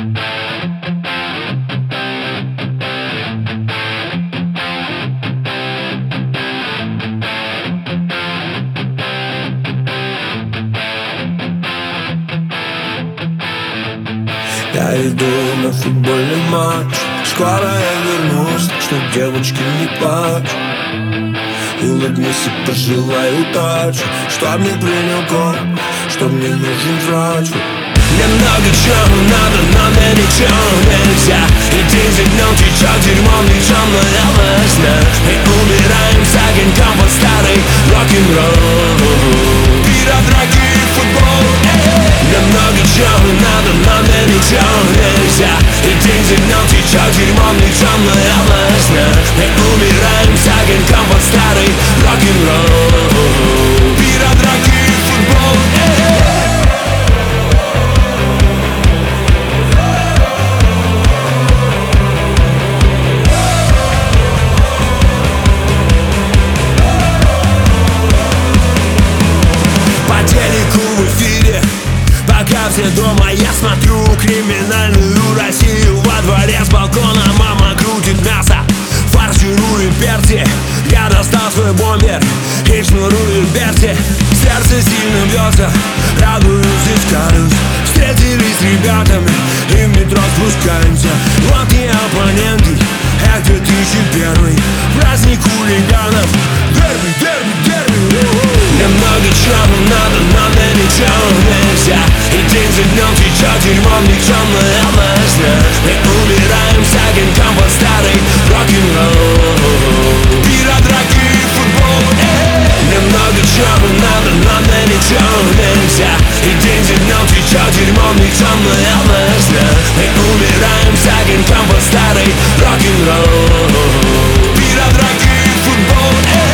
Я иду на футбольный матч, скоро я вернусь, так что, девочки, не плачь. Улыбнись и пожелай удачи, чтоб не принял ком, чтоб мне нужен врач. Мне много чего надо, но мне ничего нельзя. И день за днем течет дерьмом, ничем наелась. Мы умираем с огоньком под старый рок-н-ролл. Пира, драки и футбол. Мне много чего надо, но мне ничего нельзя. И день за днем течет дерьмом, ничем наелась. Мы умираем с огоньком под старый рок-н-ролл. Пира, драки и футбол. Пока все дома, я смотрю криминальную Россию. Во дворе с балкона мама крутит мясо, фарширует перцы. Я достал свой бомбер и шнурую берцы. Сердце сильно бьется, радуюсь и скалюсь. Встретились с ребятами и в метро спускаемся. Вот и оппоненты, это 2001. Праздник хулиганов, дерби, дерби, дерби. Мне много чего надо, но мне ничего нельзя. И день за днем течет дерьмом, никчемная лазня. Мы умираем с огоньком под старый рок-н-ролл. Пира, драки и футбол. Мне много чего надо, но мне ничего нельзя. И день за днем течет дерьмом, никчемная лазня. Мы умираем с огоньком под старый рок-н-ролл. Пира, драки и футбол.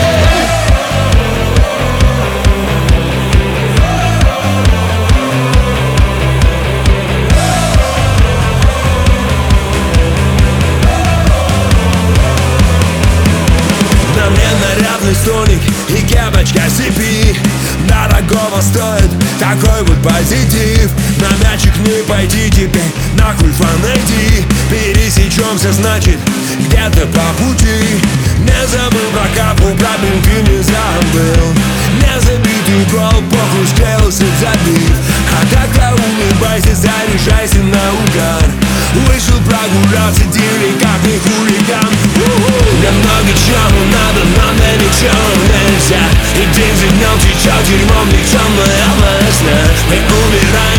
Столик и кепочка CP дорогого стоит такой вот позитив. На мячик не пойди теперь, нахуй фанати. Пересечемся, значит, где-то по пути. Не забыл про капу, про бинты не забыл. Не забитый гол, похуй, склеился, забив. А тогда улыбайся, заряжайся на угар. Вышел прогуляться, деликатный хулиган. Мне много чего надо, но мне ничего нельзя. И день за днем течет дерьмом, никчемная лазня. Мы умираем